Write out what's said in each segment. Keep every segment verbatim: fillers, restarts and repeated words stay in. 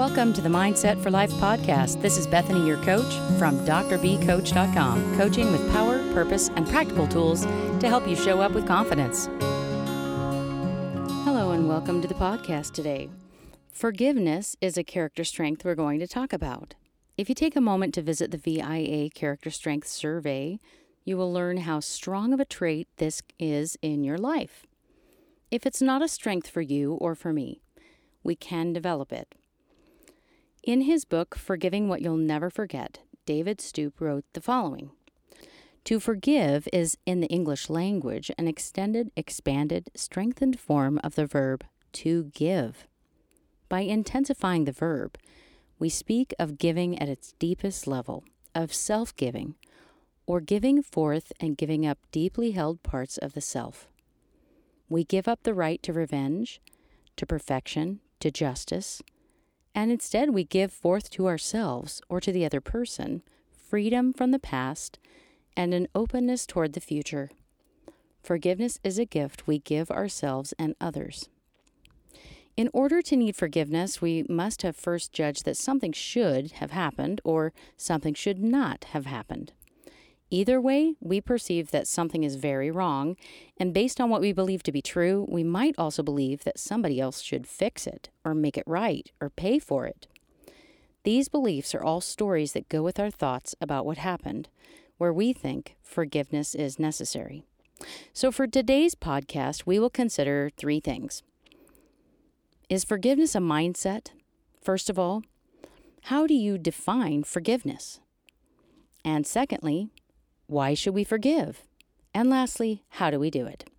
Welcome to the Mindset for Life podcast. This is Bethany, your coach from D R B coach dot com, coaching with power, purpose, and practical tools to help you show up with confidence. Hello and welcome to the podcast today. Forgiveness is a character strength we're going to talk about. If you take a moment to visit the V I A Character Strength Survey, you will learn how strong of a trait this is in your life. If it's not a strength for you or for me, we can develop it. In his book, Forgiving What You'll Never Forget, David Stoop wrote the following. To forgive is, in the English language, an extended, expanded, strengthened form of the verb to give. By intensifying the verb, we speak of giving at its deepest level, of self-giving, or giving forth and giving up deeply held parts of the self. We give up the right to revenge, to perfection, to justice, and instead we give forth to ourselves or to the other person freedom from the past and an openness toward the future. Forgiveness is a gift we give ourselves and others. In order to need forgiveness, we must have first judged that something should have happened or something should not have happened. Either way, we perceive that something is very wrong, and based on what we believe to be true, we might also believe that somebody else should fix it, or make it right, or pay for it. These beliefs are all stories that go with our thoughts about what happened, where we think forgiveness is necessary. So for today's podcast, we will consider three things. Is forgiveness a mindset? First of all, how do you define forgiveness? And secondly, why should we forgive? And lastly, how do we do it?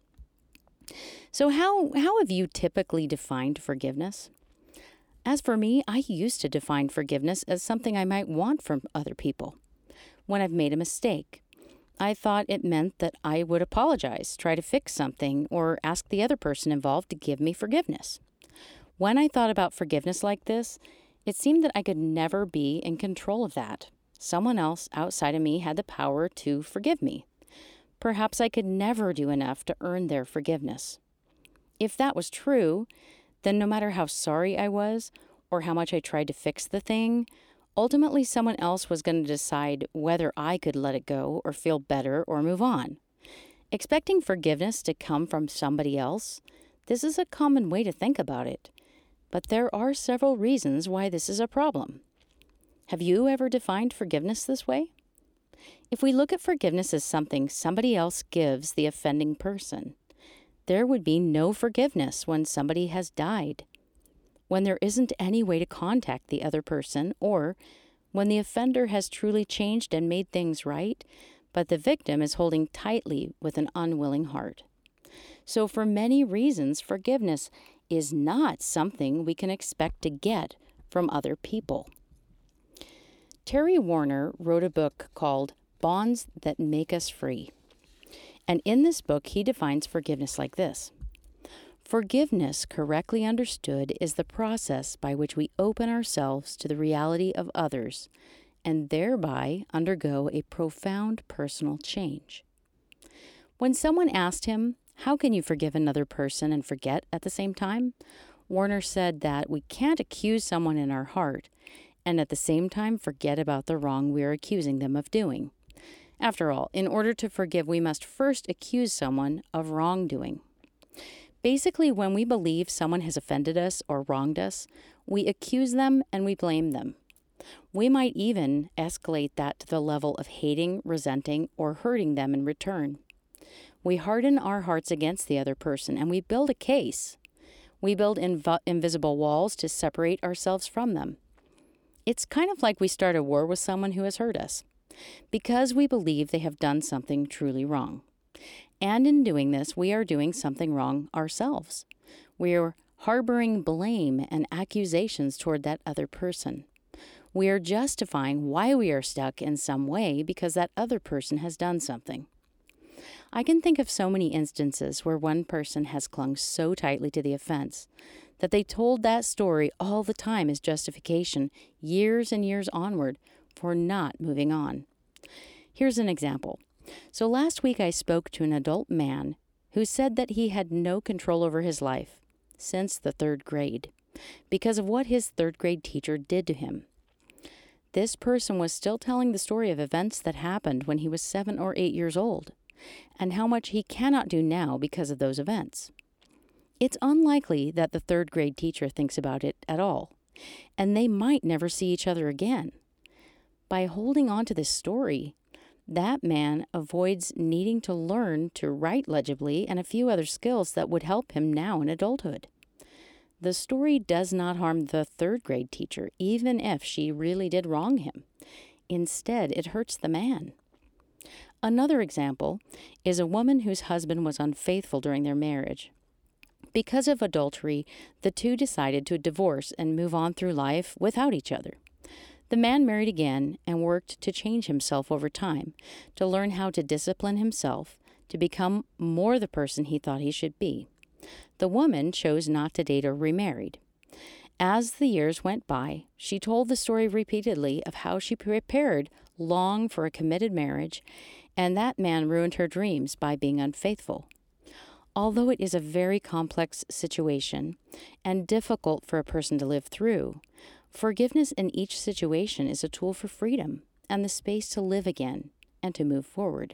So how, how have you typically defined forgiveness? As for me, I used to define forgiveness as something I might want from other people. When I've made a mistake, I thought it meant that I would apologize, try to fix something, or ask the other person involved to give me forgiveness. When I thought about forgiveness like this, it seemed that I could never be in control of that. Someone else outside of me had the power to forgive me. Perhaps I could never do enough to earn their forgiveness. If that was true, then no matter how sorry I was or how much I tried to fix the thing, ultimately someone else was going to decide whether I could let it go or feel better or move on. Expecting forgiveness to come from somebody else, this is a common way to think about it. But there are several reasons why this is a problem. Have you ever defined forgiveness this way? If we look at forgiveness as something somebody else gives the offending person, there would be no forgiveness when somebody has died, when there isn't any way to contact the other person, or when the offender has truly changed and made things right, but the victim is holding tightly with an unwilling heart. So for many reasons, forgiveness is not something we can expect to get from other people. Terry Warner wrote a book called Bonds That Make Us Free. And in this book, he defines forgiveness like this. Forgiveness, correctly understood, is the process by which we open ourselves to the reality of others and thereby undergo a profound personal change. When someone asked him, "How can you forgive another person and forget at the same time?" Warner said that we can't accuse someone in our heart and at the same time forget about the wrong we're accusing them of doing. After all, in order to forgive, we must first accuse someone of wrongdoing. Basically, when we believe someone has offended us or wronged us, we accuse them and we blame them. We might even escalate that to the level of hating, resenting, or hurting them in return. We harden our hearts against the other person and we build a case. We build inv- invisible walls to separate ourselves from them. It's kind of like we start a war with someone who has hurt us, because we believe they have done something truly wrong. And in doing this, we are doing something wrong ourselves. We are harboring blame and accusations toward that other person. We are justifying why we are stuck in some way because that other person has done something. I can think of so many instances where one person has clung so tightly to the offense that they told that story all the time as justification, years and years onward, for not moving on. Here's an example. So last week I spoke to an adult man who said that he had no control over his life since the third grade. because of what his third grade teacher did to him. This person was still telling the story of events that happened when he was seven or eight years old, and how much he cannot do now because of those events. It's unlikely that the third grade teacher thinks about it at all, and they might never see each other again. By holding on to this story, that man avoids needing to learn to write legibly and a few other skills that would help him now in adulthood. The story does not harm the third grade teacher, even if she really did wrong him. Instead, it hurts the man. Another example is a woman whose husband was unfaithful during their marriage. Because of adultery, the two decided to divorce and move on through life without each other. The man married again and worked to change himself over time, to learn how to discipline himself, to become more the person he thought he should be. The woman chose not to date or remarried. As the years went by, she told the story repeatedly of how she prepared long for a committed marriage, and that man ruined her dreams by being unfaithful. Although it is a very complex situation and difficult for a person to live through, forgiveness in each situation is a tool for freedom and the space to live again and to move forward.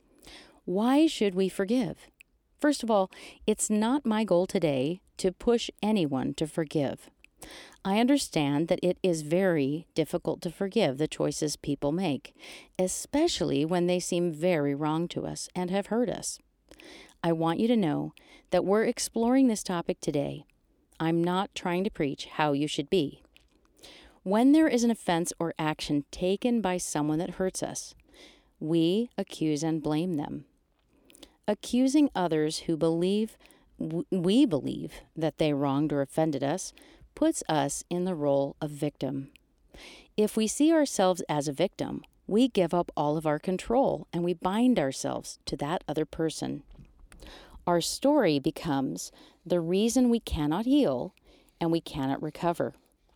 Why should we forgive? First of all, it's not my goal today to push anyone to forgive. I understand that it is very difficult to forgive the choices people make, especially when they seem very wrong to us and have hurt us. I want you to know that we're exploring this topic today. I'm not trying to preach how you should be. When there is an offense or action taken by someone that hurts us, we accuse and blame them. Accusing others who believe we believe that they wronged or offended us puts us in the role of victim. If we see ourselves as a victim, we give up all of our control and we bind ourselves to that other person. Our story becomes the reason we cannot heal and we cannot recover.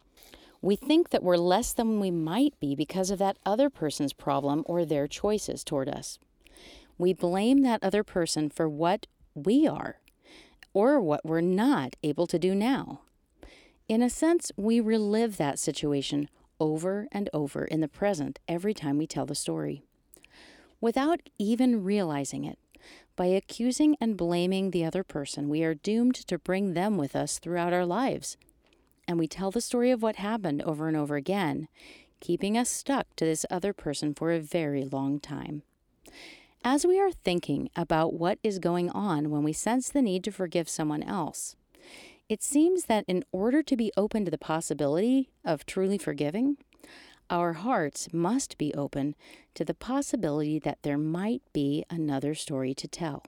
We think that we're less than we might be because of that other person's problem or their choices toward us. We blame that other person for what we are or what we're not able to do now. In a sense, we relive that situation over and over in the present every time we tell the story. Without even realizing it, by accusing and blaming the other person, we are doomed to bring them with us throughout our lives. And we tell the story of what happened over and over again, keeping us stuck to this other person for a very long time. As we are thinking about what is going on when we sense the need to forgive someone else, it seems that in order to be open to the possibility of truly forgiving, our hearts must be open to the possibility that there might be another story to tell.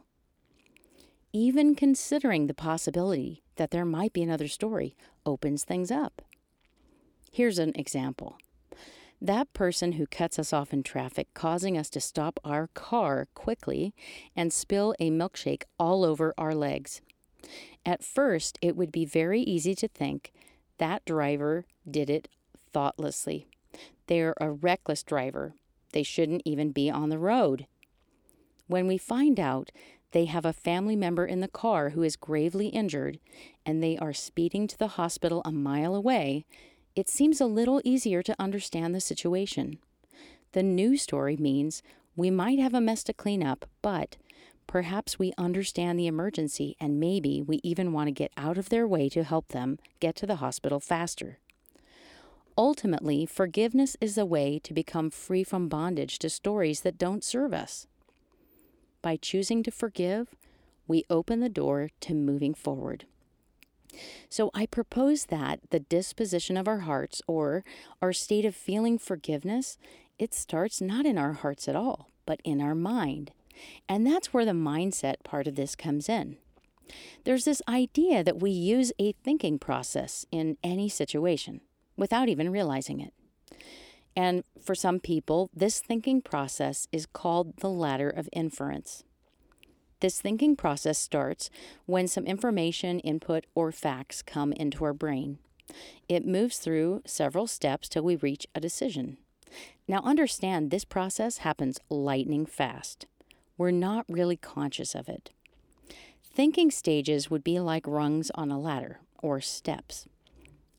Even considering the possibility that there might be another story opens things up. Here's an example. That person who cuts us off in traffic, causing us to stop our car quickly and spill a milkshake all over our legs. At first, it would be very easy to think that driver did it thoughtlessly. They're a reckless driver. They shouldn't even be on the road. When we find out they have a family member in the car who is gravely injured and they are speeding to the hospital a mile away, it seems a little easier to understand the situation. The new story means we might have a mess to clean up, but perhaps we understand the emergency and maybe we even want to get out of their way to help them get to the hospital faster. Ultimately, forgiveness is a way to become free from bondage to stories that don't serve us. By choosing to forgive, we open the door to moving forward. So I propose that the disposition of our hearts, or our state of feeling forgiveness, it starts not in our hearts at all, but in our mind. And that's where the mindset part of this comes in. There's this idea that we use a thinking process in any situation without even realizing it. And for some people, this thinking process is called the ladder of inference. This thinking process starts when some information, input, or facts come into our brain. It moves through several steps till we reach a decision. Now understand, this process happens lightning fast. We're not really conscious of it. Thinking stages would be like rungs on a ladder, or steps.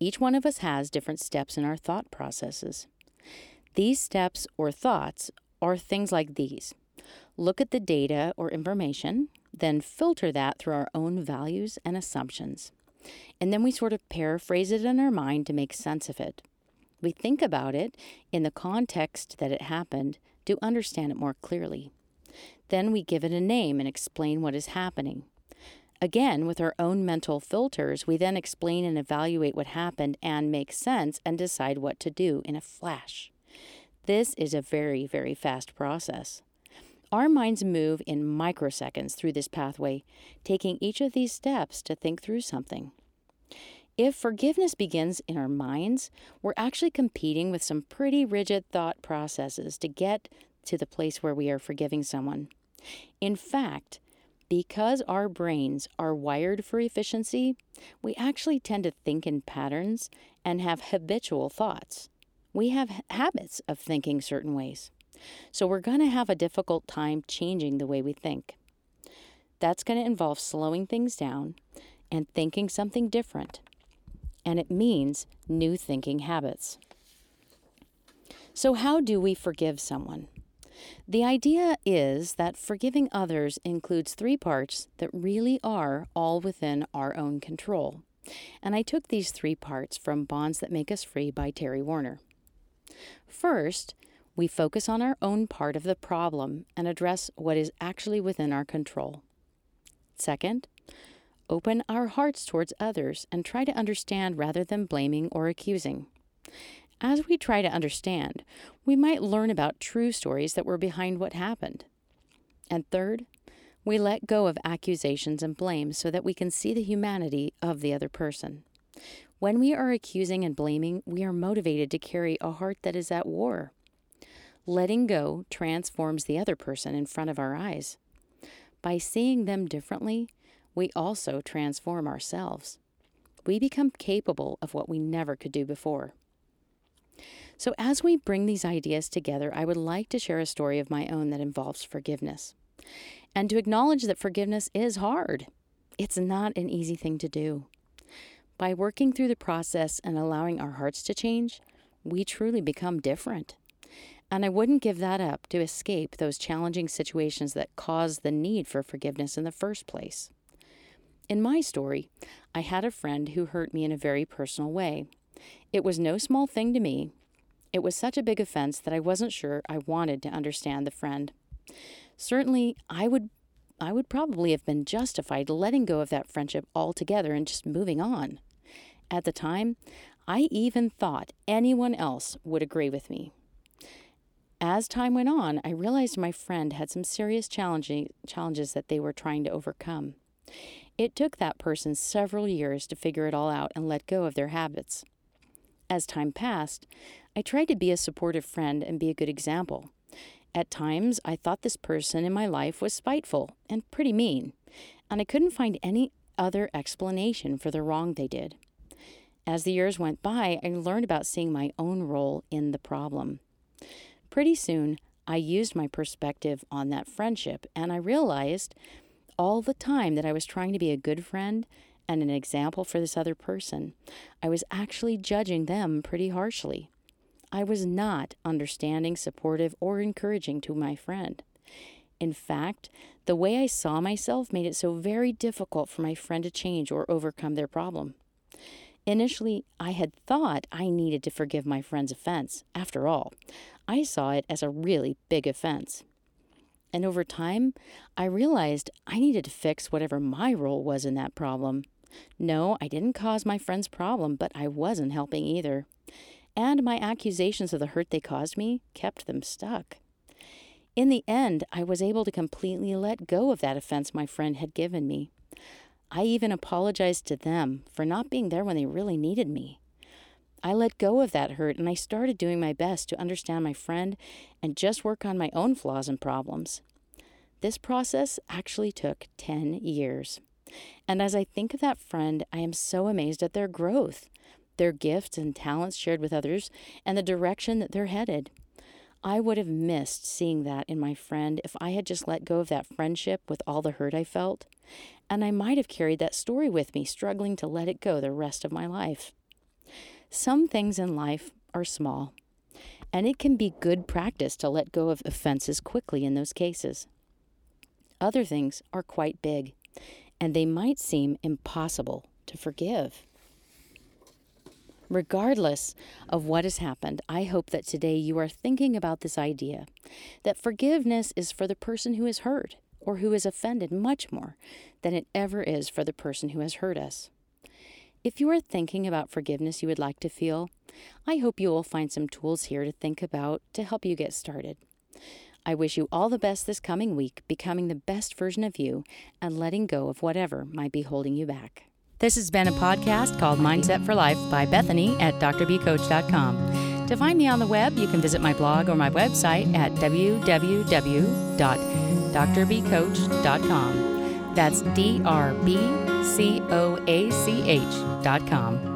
Each one of us has different steps in our thought processes. These steps or thoughts are things like these. Look at the data or information, then filter that through our own values and assumptions. And then we sort of paraphrase it in our mind to make sense of it. We think about it in the context that it happened to understand it more clearly. Then we give it a name and explain what is happening. Again, with our own mental filters, we then explain and evaluate what happened and make sense and decide what to do in a flash. This is a very, very fast process. Our minds move in microseconds through this pathway, taking each of these steps to think through something. If forgiveness begins in our minds, we're actually competing with some pretty rigid thought processes to get to the place where we are forgiving someone. In fact, because our brains are wired for efficiency, we actually tend to think in patterns and have habitual thoughts. We have habits of thinking certain ways. So we're going to have a difficult time changing the way we think. That's going to involve slowing things down and thinking something different. And it means new thinking habits. So how do we forgive someone? The idea is that forgiving others includes three parts that really are all within our own control. And I took these three parts from Bonds That Make Us Free by Terry Warner. First, we focus on our own part of the problem and address what is actually within our control. Second, open our hearts towards others and try to understand rather than blaming or accusing. As we try to understand, we might learn about true stories that were behind what happened. And third, we let go of accusations and blame so that we can see the humanity of the other person. When we are accusing and blaming, we are motivated to carry a heart that is at war. Letting go transforms the other person in front of our eyes. By seeing them differently, we also transform ourselves. We become capable of what we never could do before. So as we bring these ideas together, I would like to share a story of my own that involves forgiveness. And to acknowledge that forgiveness is hard. It's not an easy thing to do. By working through the process and allowing our hearts to change, we truly become different. And I wouldn't give that up to escape those challenging situations that cause the need for forgiveness in the first place. In my story, I had a friend who hurt me in a very personal way. It was no small thing to me. It was such a big offense that I wasn't sure I wanted to understand the friend. Certainly, I would I would probably have been justified letting go of that friendship altogether and just moving on. At the time, I even thought anyone else would agree with me. As time went on, I realized my friend had some serious challenging challenges that they were trying to overcome. It took that person several years to figure it all out and let go of their habits. As time passed, I tried to be a supportive friend and be a good example. At times, I thought this person in my life was spiteful and pretty mean, and I couldn't find any other explanation for the wrong they did. As the years went by, I learned about seeing my own role in the problem. Pretty soon, I used my perspective on that friendship, and I realized all the time that I was trying to be a good friend and an example for this other person, I was actually judging them pretty harshly. I was not understanding, supportive, or encouraging to my friend. In fact, the way I saw myself made it so very difficult for my friend to change or overcome their problem. Initially, I had thought I needed to forgive my friend's offense. After all, I saw it as a really big offense. And over time, I realized I needed to fix whatever my role was in that problem. No, I didn't cause my friend's problem, but I wasn't helping either. And my accusations of the hurt they caused me kept them stuck. In the end, I was able to completely let go of that offense my friend had given me. I even apologized to them for not being there when they really needed me. I let go of that hurt and I started doing my best to understand my friend and just work on my own flaws and problems. This process actually took ten years. And as I think of that friend, I am so amazed at their growth, their gifts and talents shared with others, and the direction that they're headed. I would have missed seeing that in my friend if I had just let go of that friendship with all the hurt I felt, and I might have carried that story with me, struggling to let it go the rest of my life. Some things in life are small, and it can be good practice to let go of offenses quickly in those cases. Other things are quite big, and they might seem impossible to forgive. Regardless of what has happened, I hope that today you are thinking about this idea that forgiveness is for the person who is hurt or who is offended much more than it ever is for the person who has hurt us. If you are thinking about forgiveness you would like to feel, I hope you will find some tools here to think about to help you get started. I wish you all the best this coming week, becoming the best version of you and letting go of whatever might be holding you back. This has been a podcast called Mindset for Life by Bethany at d r b coach dot com. To find me on the web, you can visit my blog or my website at w w w dot d r b coach dot com. That's D R B C O A C H dot com.